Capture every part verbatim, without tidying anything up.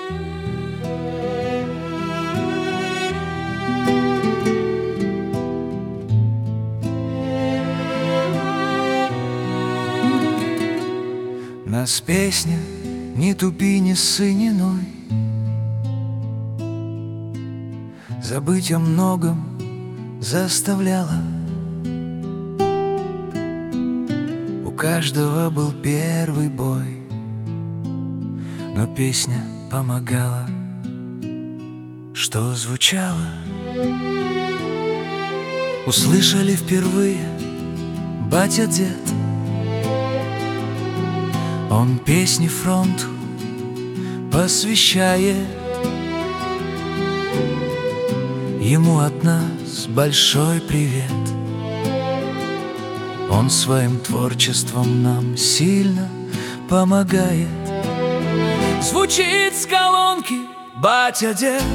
Нас песня «Не тупи, не ссы, не ной» забыть о многом заставляла. У каждого был первый бой, но песня помогала. Что звучало? Услышали впервые батя-дед. Он песни фронту посвящает. Ему от нас большой привет. Он своим творчеством нам сильно помогает. Звучит с колонки батя-дед.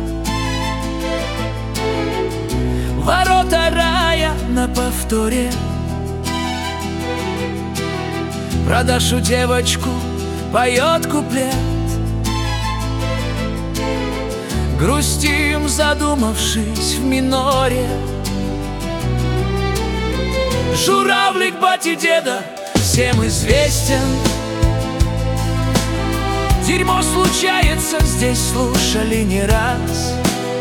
Ворота рая на повторе. Про Дашу девочку поет куплет. Грустим, задумавшись в миноре. Журавлик бати-деда всем известен. Дерьмо случается, здесь слушали не раз.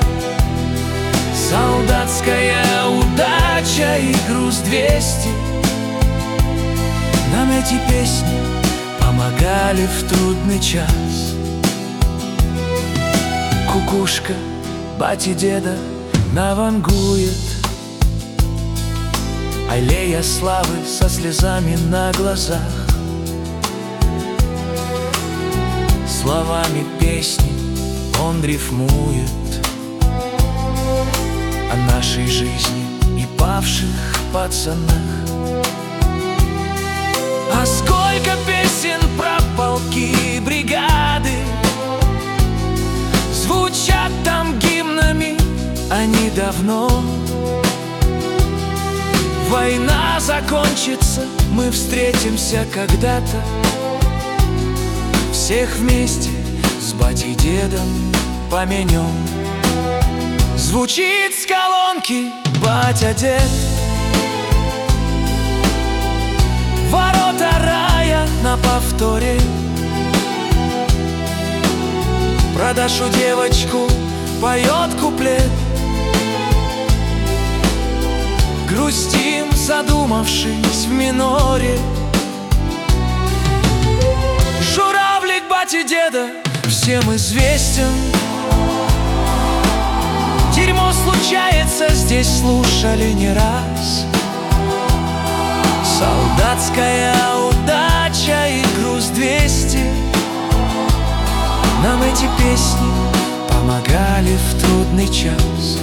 Солдатская удача и груз двести. Нам эти песни помогали в трудный час. Кукушка бати-деда навангует, аллея славы со слезами на глазах. Словами песни он рифмует о нашей жизни и павших пацанах. А сколько песен про полки и бригады звучат там гимнами, они давно. Война закончится, мы встретимся когда-то. Всех вместе с батей-дедом поменем. Звучит с колонки батя-дед. Ворота рая на повторе. Про Дашу девочку поет куплет. Грустим, задумавшись в миноре. Журавлик бати-деда всем известен. Дерьмо случается, здесь слушали не раз. Солдатская удача и груз двести. Нам эти песни помогали в трудный час.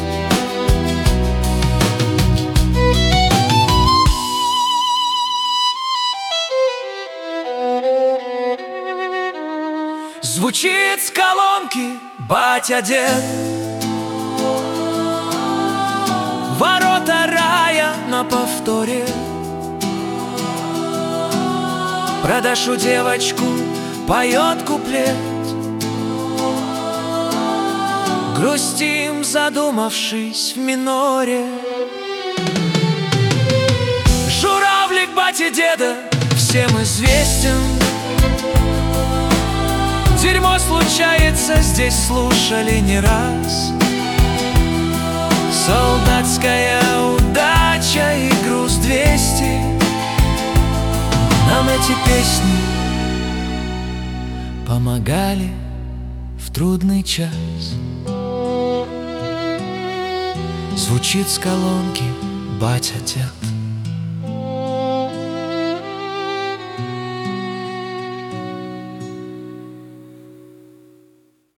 Звучит с колонки батя-дед. Ворота рая на повторе. Про Дашу девочку поет куплет. Грустим, задумавшись в миноре. Журавлик бати-деда всем известен. Дерьмо случается, здесь слушали не раз. Солдатская удача и груз двести. Нам эти песни помогали в трудный час. Звучит с колонки батя-дед.